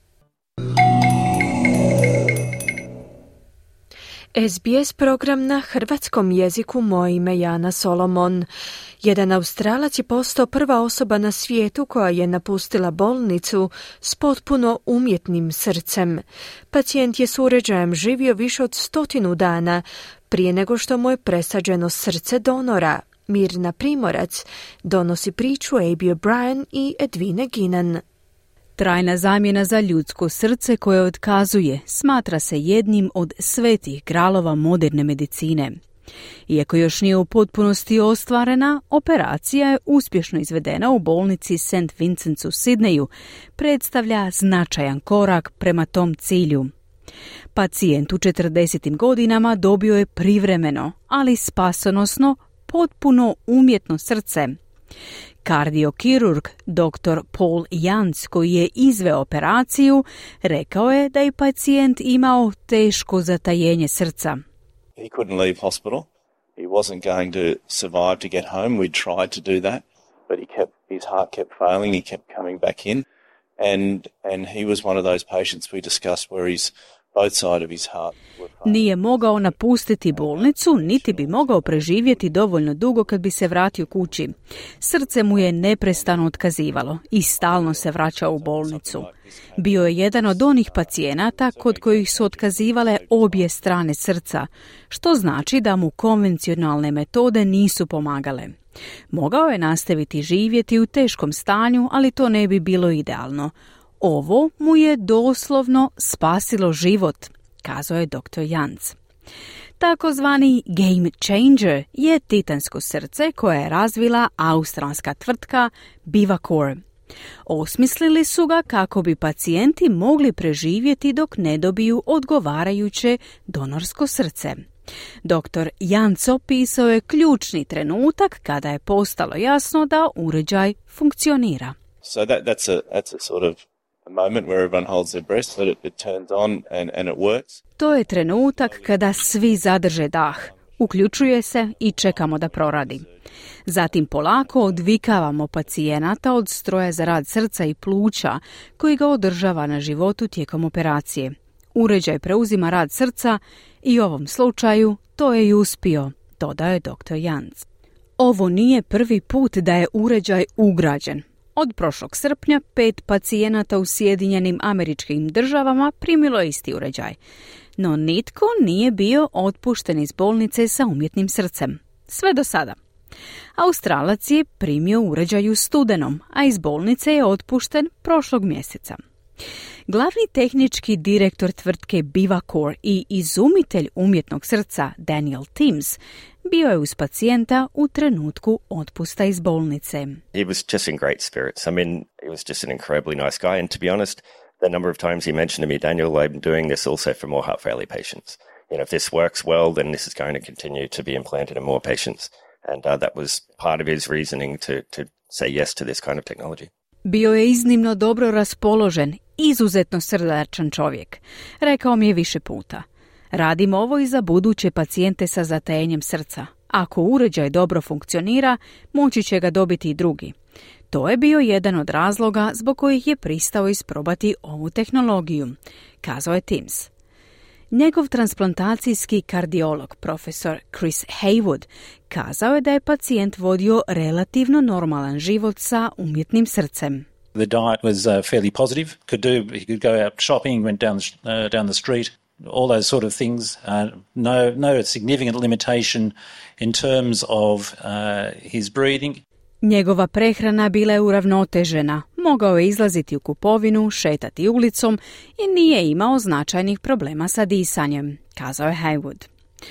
S B S program na hrvatskom jeziku, moje ime Jana Solomon. Jedan Australac je postao prva osoba na svijetu koja je napustila bolnicu s potpuno umjetnim srcem. Pacijent je s uređajem živio više od stotinu dana prije nego što mu je presađeno srce donora. Mirna Primorac donosi priču Abby O'Brien i Edwine Ginan. Trajna zamjena za ljudsko srce koje otkazuje smatra se jednim od svetih gralova moderne medicine. Iako još nije u potpunosti ostvarena, operacija je uspješno izvedena u bolnici Saint Vincent's u Sidneju, predstavlja značajan korak prema tom cilju. Pacijent u četrdesetim godinama dobio je privremeno, ali spasonosno, potpuno umjetno srce. Kardiokirurg doktor Paul Jans, koji je izveo operaciju, rekao je da je pacijent imao teško zatajenje srca. He couldn't leave hospital. He wasn't going to survive to get home. We tried to do that, but he kept his heart kept failing. He kept coming back in, and and he was one of those patients we discussed where he's both sides of his heart. Nije mogao napustiti bolnicu, niti bi mogao preživjeti dovoljno dugo kad bi se vratio kući. Srce mu je neprestano otkazivalo i stalno se vraćao u bolnicu. Bio je jedan od onih pacijenata kod kojih su otkazivale obje strane srca, što znači da mu konvencionalne metode nisu pomagale. Mogao je nastaviti živjeti u teškom stanju, ali to ne bi bilo idealno. Ovo mu je doslovno spasilo život, kazao je doktor Jans. Takozvani game changer je titansko srce koje je razvila australska tvrtka Bivacor. Osmislili su ga kako bi pacijenti mogli preživjeti dok ne dobiju odgovarajuće donorsko srce. Doktor Jans opisao je ključni trenutak kada je postalo jasno da uređaj funkcionira. So that, that's a that's a sort of a moment where everyone holds their breath, but it, it turns on and, and it works. To je trenutak kada svi zadrže dah, uključuje se i čekamo da proradi. Zatim polako odvikavamo pacijenata od stroja za rad srca i pluća koji ga održava na životu tijekom operacije. Uređaj preuzima rad srca i u ovom slučaju to je i uspio, dodaje doktor Jans. Ovo nije prvi put da je uređaj ugrađen. Od prošlog srpnja pet pacijenata u Sjedinjenim Američkim Državama primilo je isti uređaj, no nitko nije bio otpušten iz bolnice sa umjetnim srcem. Sve do sada. Australac je primio uređaj u studenom, a iz bolnice je otpušten prošlog mjeseca. Glavni tehnički direktor tvrtke Bivacor i izumitelj umjetnog srca Daniel Timms bio je uz pacijenta u trenutku otpusta iz bolnice. He was just in great spirits. I mean, he was just an incredibly nice guy, and to be honest, the number of times he mentioned to me, Daniel, I'm doing this also for more heart failure patients. You know, if this works well, then this is going to continue to be implanted in more patients. And uh, that was part of his reasoning to, to say yes to this kind of technology. Bio je iznimno dobro raspoložen, izuzetno srdačan čovjek. Rekao mi je više puta. Radim ovo i za buduće pacijente sa zatajenjem srca. Ako uređaj dobro funkcionira, moći će ga dobiti i drugi. To je bio jedan od razloga zbog kojih je pristao isprobati ovu tehnologiju, kazao je Timms. Njegov transplantacijski kardiolog, profesor Chris Haywood, kazao je da je pacijent vodio relativno normalan život sa umjetnim srcem. The diet was uh, fairly positive. Could do, he could go out shopping, went down the, uh, down the street, all those sort of things. Uh, no, no significant limitation in terms of uh, his breathing. Njegova prehrana bila je uravnotežena. Mogao je izlaziti u kupovinu, šetati ulicom i nije imao značajnih problema sa disanjem, kazao je Haywood.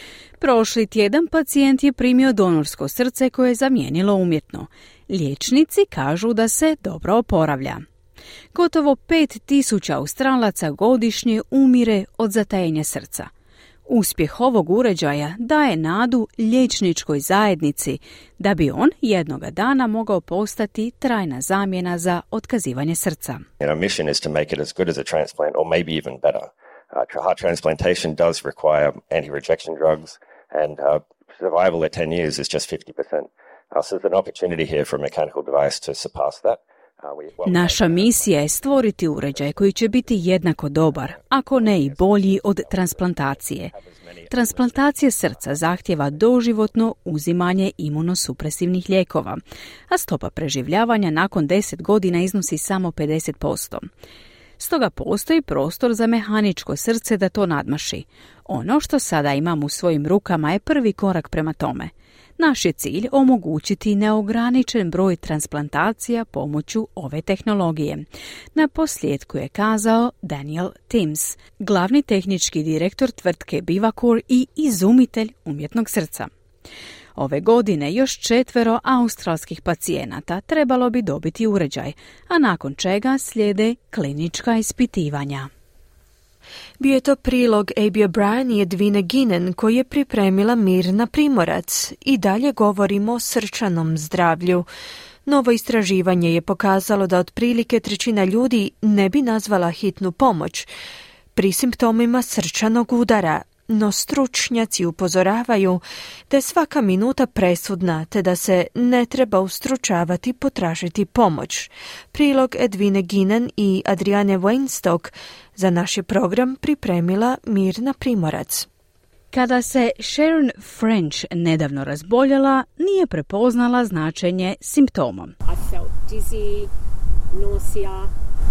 Prošli tjedan pacijent je primio donorsko srce koje je zamijenilo umjetno. Liječnici kažu da se dobro oporavlja. Gotovo pet tisuća Australaca godišnje umire od zatajenja srca. Uspjeh ovog uređaja daje nadu liječničkoj zajednici da bi on jednoga dana mogao postati trajna zamjena za otkazivanje srca. Our mission is to make it as good as a transplant or maybe even better. Uh, heart transplantation does require anti-rejection drugs and uh, survival at ten years is just fifty percent. Uh, so there's an opportunity here for a mechanical device to surpass that. Naša misija je stvoriti uređaj koji će biti jednako dobar, ako ne i bolji od transplantacije. Transplantacija srca zahtjeva doživotno uzimanje imunosupresivnih lijekova, a stopa preživljavanja nakon deset godina iznosi samo pedeset posto. Stoga postoji prostor za mehaničko srce da to nadmaši. Ono što sada imam u svojim rukama je prvi korak prema tome. Naš je cilj omogućiti neograničen broj transplantacija pomoću ove tehnologije. Na posljedku je kazao Daniel Timms, glavni tehnički direktor tvrtke Bivacor i izumitelj umjetnog srca. Ove godine još četvero australskih pacijenata trebalo bi dobiti uređaj, a nakon čega slijede klinička ispitivanja. Bio je to prilog Abby O'Brien i Edwine Ginen koji je pripremila Mirna Primorac. I dalje govorimo o srčanom zdravlju. Novo istraživanje je pokazalo da otprilike trećina ljudi ne bi nazvala hitnu pomoć pri simptomima srčanog udara, no stručnjaci upozoravaju da je svaka minuta presudna te da se ne treba ustručavati potražiti pomoć. Prilog Edwine Ginen i Adriane Weinstock za naš je program pripremila Mirna Primorac. Kada se Sharon French nedavno razboljela, nije prepoznala značenje simptoma. I felt dizzy, nausea,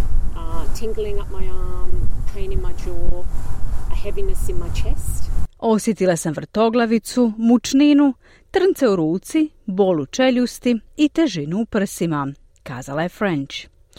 uh, tingling up my arm, pain in my jaw, a heaviness in my chest. Osjetila sam vrtoglavicu, mučninu, trnce u ruci, bol u čeljusti i težinu u prsima, kazala je French.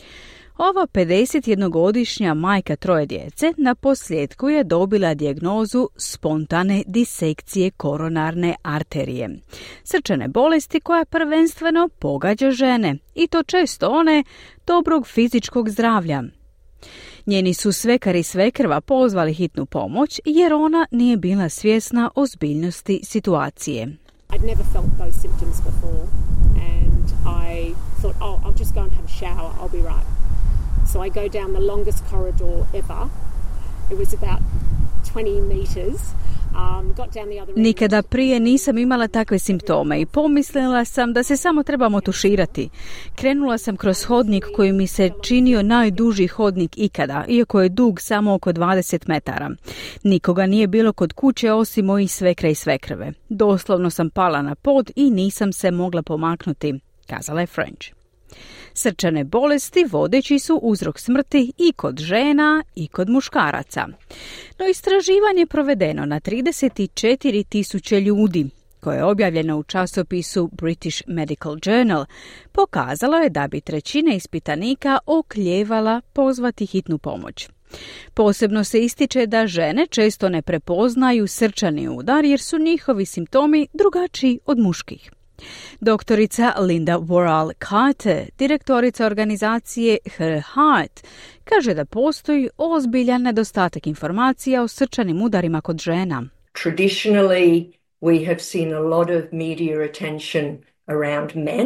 Ova pedesetjednogodišnja majka troje djece na posljedku je dobila dijagnozu spontane disekcije koronarne arterije, srčane bolesti koja prvenstveno pogađa žene, i to često one dobrog fizičkog zdravlja. Njeni su svekar i svekrva pozvali hitnu pomoć jer ona nije bila svjesna ozbiljnosti situacije. I'd never felt those symptoms before and I thought, oh, I'll just go and have a shower, I'll be right. So I go down the longest corridor ever. It was about twenty meters. Um, got down the other end. Nikada prije nisam imala takve simptome i pomislila sam da se samo trebamo tuširati. Krenula sam kroz hodnik koji mi se činio najduži hodnik ikada, iako je dug samo oko dvadeset metara. Nikoga nije bilo kod kuće osim mojih svekra i svekrve. Doslovno sam pala na pod i nisam se mogla pomaknuti, kazala je French. Srčane bolesti vodeći su uzrok smrti i kod žena i kod muškaraca. No istraživanje provedeno na trideset četiri tisuće ljudi, koje je objavljeno u časopisu British Medical Journal, pokazalo je da bi trećina ispitanika okljevala pozvati hitnu pomoć. Posebno se ističe da žene često ne prepoznaju srčani udar jer su njihovi simptomi drugačiji od muških. Doktorica Linda Worrall-Carter, direktorica organizacije Her Heart, kaže da postoji ozbiljan nedostatak informacija o srčanim udarima kod žena. Traditionally, we have seen a lot of media attention around men,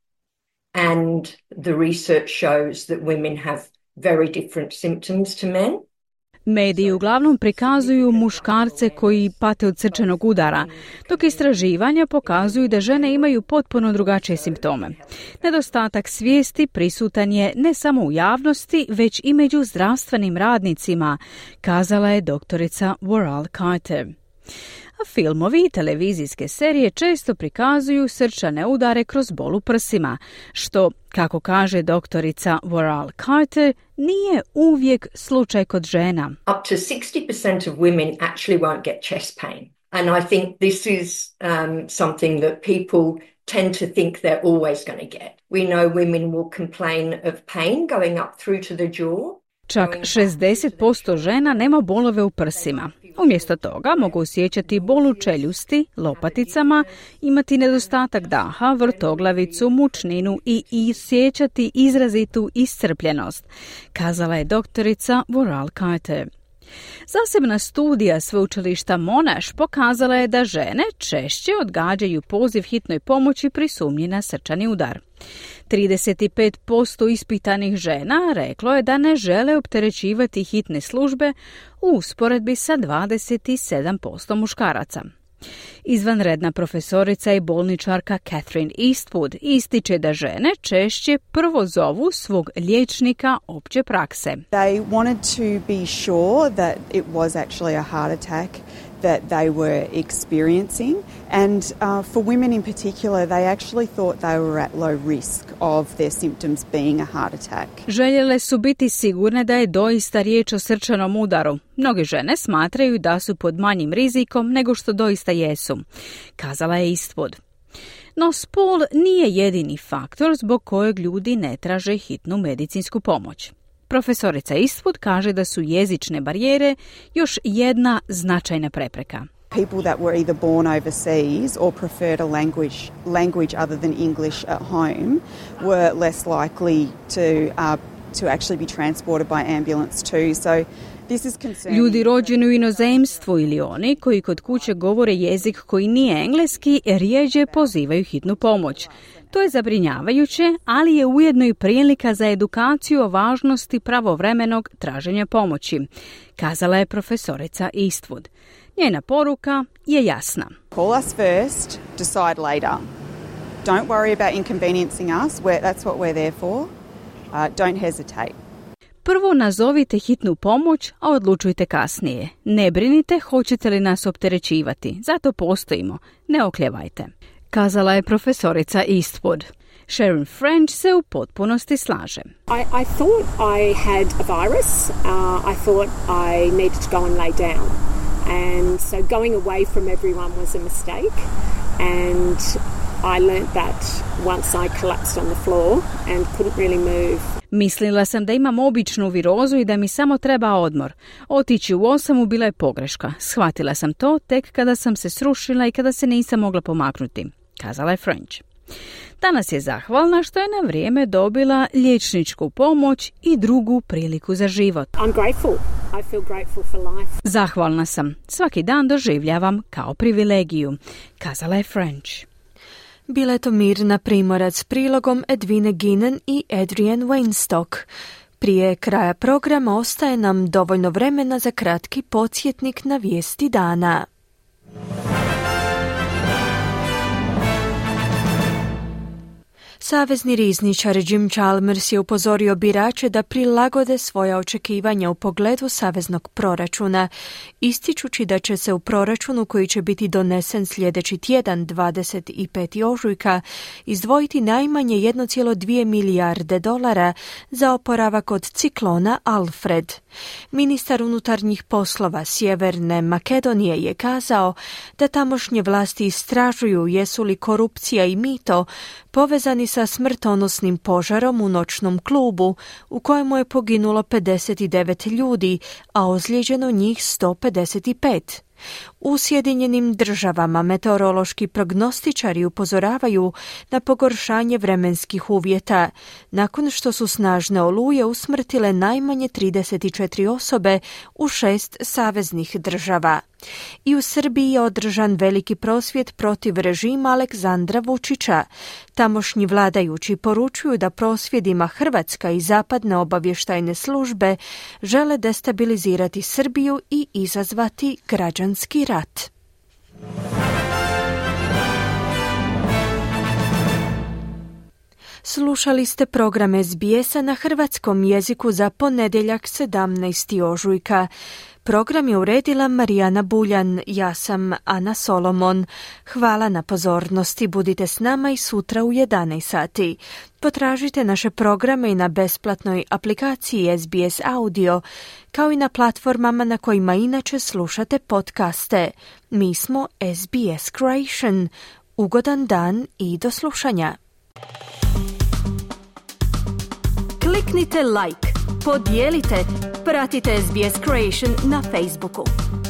and the research shows that women have very different symptoms to men. Mediji uglavnom prikazuju muškarce koji pate od srčanog udara, dok istraživanja pokazuju da žene imaju potpuno drugačije simptome. Nedostatak svijesti prisutan je ne samo u javnosti, već i među zdravstvenim radnicima, kazala je doktorica Worrall-Carter. A filmovi i televizijske serije često prikazuju srčane udare kroz bol u prsima, što, kako kaže doktorica Worrall-Carter, nije uvijek slučaj kod žena. Up to sixty percent of women actually won't get chest pain. And I think this is um, something that people tend to think they're always going to get. We know women will complain of pain going up through to the jaw. Čak šezdeset posto žena nema bolove u prsima. Umjesto toga mogu osjećati bol u čeljusti, lopaticama, imati nedostatak daha, vrtoglavicu, mučninu i osjećati izrazitu iscrpljenost, kazala je doktorica Worrall-Carter. Zasebna studija sveučilišta Monash pokazala je da žene češće odgađaju poziv hitnoj pomoći pri sumnji na srčani udar. trideset pet posto ispitanih žena reklo je da ne žele opterećivati hitne službe u usporedbi sa dvadeset sedam posto muškaraca. Izvanredna profesorica i bolničarka Catherine Eastwood ističe da žene češće prvo zovu svog liječnika opće prakse. They wanted to be sure that it was actually a heart attack that they were experiencing. And uh, for women in particular, they actually thought they were at low risk of their symptoms being a heart attack. Željele su biti sigurne da je doista riječ o srčanom udaru. Mnoge žene smatraju da su pod manjim rizikom nego što doista jesu, kazala je Eastwood. No spol nije jedini faktor zbog kojeg ljudi ne traže hitnu medicinsku pomoć. Profesorica Eastwood kaže da su jezične barijere još jedna značajna prepreka. People that were either born overseas or preferred a language language other than English at home were less likely to uh, to actually be transported by ambulance too. So this is concerning. Ljudi rođeni u inozemstvu ili oni koji kod kuće govore jezik koji nije engleski rijeđe pozivaju hitnu pomoć. To je zabrinjavajuće, ali je ujedno i prilika za edukaciju o važnosti pravovremenog traženja pomoći, kazala je profesorica Eastwood. Njena poruka je jasna. Call us first, decide later. Don't worry about inconveniencing us. We're, that's what we're there for. Uh, don't hesitate. Prvo nazovite hitnu pomoć, a odlučujte kasnije. Ne brinite hoćete li nas opterećivati. Zato postojimo. Ne okljevajte, kazala je profesorica Eastwood. Sharon French se u potpunosti slaže. I, I thought I had a virus. Uh, I thought I needed to go and lay down. And so going away from everyone was a mistake. And I learnt that once I collapsed on the floor and couldn't really move. Mislila sam da imam običnu virozu i da mi samo treba odmor. Otići u osamu bila je pogreška. Shvatila sam to tek kada sam se srušila i kada se nisam mogla pomaknuti, kazala je French. Danas je zahvalna što je na vrijeme dobila liječničku pomoć i drugu priliku za život. I'm grateful. I feel grateful for life. Zahvalna sam. Svaki dan doživljavam kao privilegiju, kazala je French. Bila je to Mirna Primorac s prilogom Edwine Ginen i Adrienne Weinstock. Prije kraja programa ostaje nam dovoljno vremena za kratki podsjetnik na vijesti dana. Savezni rizničar Jim Chalmers je upozorio birače da prilagode svoja očekivanja u pogledu saveznog proračuna, ističući da će se u proračunu koji će biti donesen sljedeći tjedan dvadeset petog ožujka izdvojiti najmanje jedan zarez dva milijarde dolara za oporavak od ciklona Alfred. Ministar unutarnjih poslova Sjeverne Makedonije je kazao da tamošnje vlasti istražuju jesu li korupcija i mito povezani sa smrtonosnim požarom u noćnom klubu u kojemu je poginulo pedeset devet ljudi, a ozlijeđeno njih sto pedeset pet. U Sjedinjenim državama meteorološki prognostičari upozoravaju na pogoršanje vremenskih uvjeta, nakon što su snažne oluje usmrtile najmanje trideset četiri osobe u šest saveznih država. I u Srbiji je održan veliki prosvjed protiv režima Aleksandra Vučića. Tamošnji vladajući poručuju da prosvjedima Hrvatska i zapadne obavještajne službe žele destabilizirati Srbiju i izazvati građanski rat. Slušali ste program S B S-a na hrvatskom jeziku za ponedjeljak sedamnaestog ožujka. Program je uredila Marijana Buljan, ja sam Ana Solomon. Hvala na pozornosti, budite s nama i sutra u jedanaest sati. Potražite naše programe i na besplatnoj aplikaciji S B S Audio, kao i na platformama na kojima inače slušate podcaste. Mi smo S B S Creation. Ugodan dan i do slušanja. Kliknite like, podijelite, pratite S B S Creation na Facebooku.